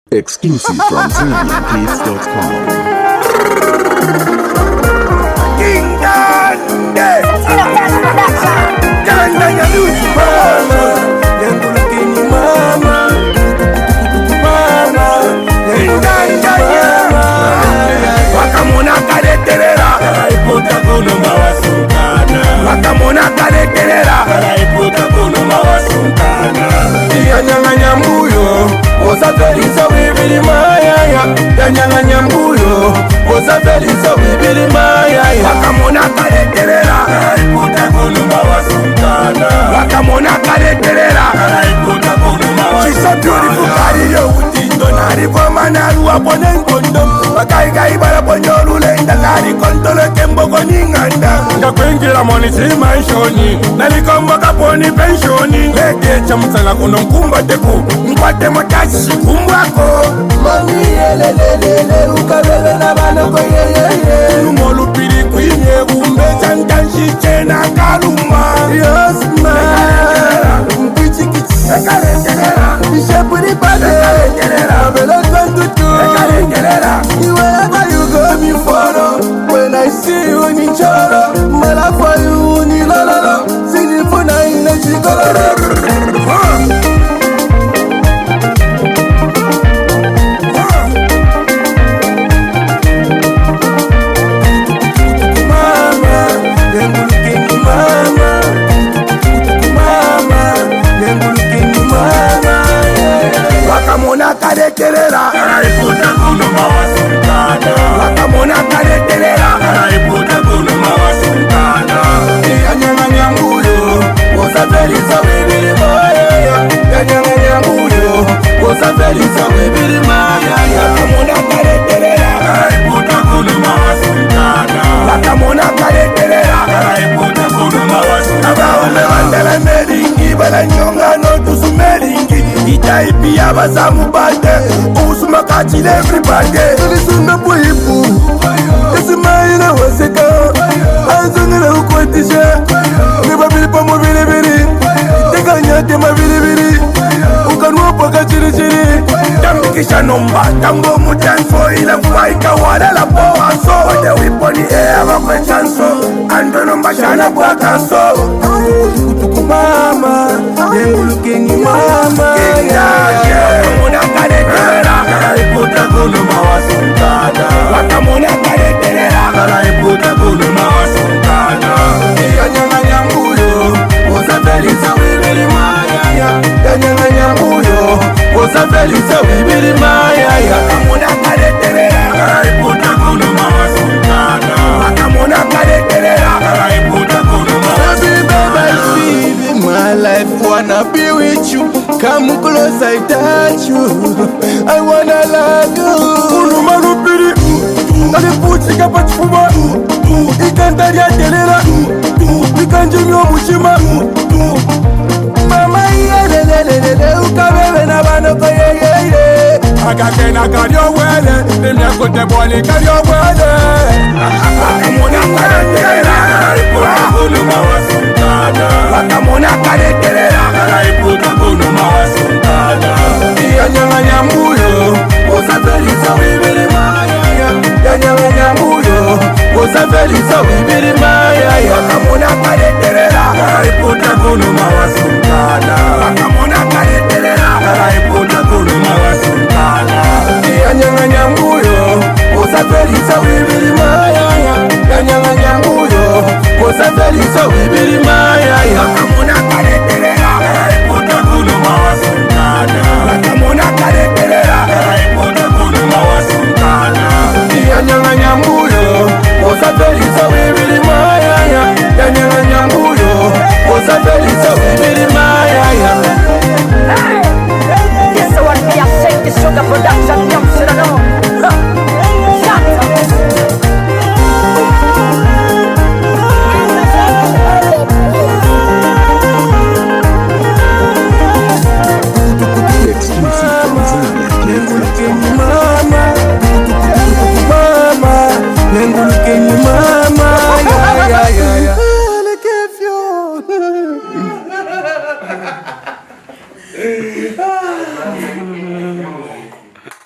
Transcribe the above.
Exclusive from ZambianClips.com. King Dande Danda ya lusi mama Yangulu kini mama Mama Danda ya Wakamona kareterera Iputa kuno mawasukana Wakamona kareterera Iputa kuno mawasukana Yanyanga nyambuyo Osa felisa wibili maya Yanyanga nyambuyo Osa felisa wibili maya Wakamona kareterera Iputa kuno mawasukana Wakamona kareterera Iputa kuno mawasukana She's so beautiful kari yo utindo Nari kwa manaru wapone nkondo Wakai kai bara ponyoru lenda Kari kontolo kemboko ninganda Ngakwingira moni si manshoni Nalikombo kaponi penshoni Leke chamsala kuno mkumba teku Mkwate makashi kumbwako Mami yelelelele Ukabele na banoko yeyeye Lumolu pili kwinye Umbe chantanshi chena kaluma Yes man Mpichi kichi Ekarengerera Ishepuri pade Ekarengerera Abelo kwantutu Ekarengerera Wherever you go me follow When I see you in choro My love for you ni lololo Singing for nine and she go Wakamona kareterera Iputa kuno mawasukana Wakamona kareterera Iputa kuno mawasukana Yanyanga nyambuyo Osa felisa wibili maya Yanyanga nyambuyo Osa felisa wibili maya Wakamona kareterera Iputa kuno mawasukana Wakamona kareterera Iputa kuno mawasukana Abaume mandela meringi Bala nyonga no tusu meringi Itaipi ya bazamu bate Usuma kachile everybody Tulisunda puipu Esi maina waseka Anzungile ukwetishe Niba bilipa mo bilibili Teka nyate ma bilibili Ukanuopa kachiri chiri Tambikisha nomba Tango mutanso Ila mfaika wala la poa so Wade wiponi ea wakwe chanso Ando nomba shana kwa kanso Kutuku mama Yengulu kingi mama Wakamona kareterera Iputa kuno mawasukana Wakamona kareterera Iputa kuno mawasukana Yanyanga nyambuyo Osa felisa wibili maya Yanyanga nyambuyo Osa felisa wibili maya Wakamona kareterera Iputa kuno mawasukana Wakamona kareterera Iputa kuno mawasukana Baby, my life wanna be with you. Come close, I touch you. I wanna love you. Uluma rupiri, alipuchi kapachuba. Ikandaria telera, ikanjimi omuchima. Mama yelelelele, ukabebe na banoko yeyeye. Akakena karyo wele, nimyakote bwani karyo wele. Wakamona kareterera, iputa kuno mawasukana. Wakamona kareterera, iputa kuno mawasukana. Yanyanga nyambuyo, osa felisa wibili maya. Yanyanga nyambuyo, osa felisa wibili maya. Wakamona kareterera, iputa kuno mawasukana. Wakamona kareterera, iputa kuno mawasukana. Yanyanga nyambuyo, osa felisa wibili maya. Yanyanga nyambuyo, osa felisa wibili maya. Wakamona kareterera, iputa kuno mawasukana. Wakamona kareterera, iputa kuno mawasukana. Yanyanga nyambuyo, osa felisa wibili maya. Yanyanga nyambuyo, osa felisa wibili maya. Yes, I want me to shake the sugar production.